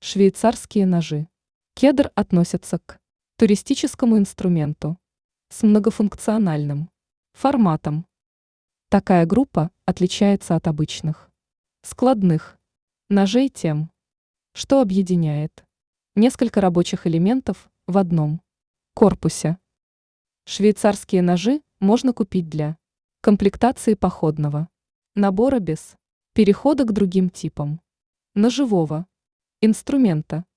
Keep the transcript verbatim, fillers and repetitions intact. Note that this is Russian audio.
Швейцарские ножи. Кедр относится к туристическому инструменту с многофункциональным форматом. Такая группа отличается от обычных складных ножей тем, что объединяет несколько рабочих элементов в одном корпусе. Швейцарские ножи можно купить для комплектации походного набора без перехода к другим типам ножевого инструмента.